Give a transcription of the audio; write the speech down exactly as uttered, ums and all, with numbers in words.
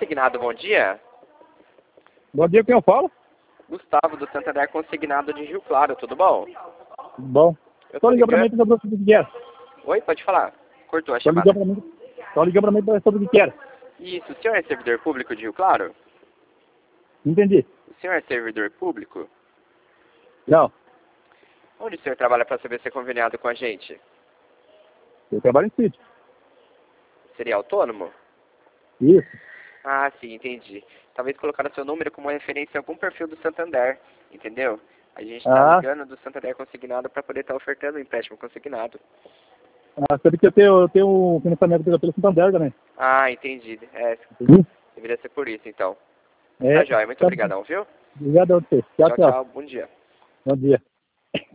Consignado, bom dia. Bom dia, quem eu falo? Gustavo, do Santander Consignado de Rio Claro, tudo bom? Bom. Eu Tô tô ligando pra mim ligando... pra saber o que quer. Oi, pode falar. Cortou a Tô chamada. ligando pra mim. Tô ligando pra mim pra saber o que quer. Isso, o senhor é servidor público de Rio Claro? Entendi. O senhor é servidor público? Não. Onde o senhor trabalha para saber se é conveniado com a gente? Eu trabalho em sítio. Seria autônomo? Isso. Ah, sim, entendi. Talvez colocar o seu número como referência em algum perfil do Santander, entendeu? A gente está Ah, ligando do Santander Consignado para poder estar ofertando o empréstimo consignado. ah, sabe que eu tenho, eu tenho um financiamento pelo pelo Santander também. Ah, entendi. É, Entendi? deveria ser por isso, então. É. Tá, joia. Muito Tá. obrigadão, viu? Obrigado a você. Tchau, Tchau, tchau. tchau. Bom dia. Bom dia.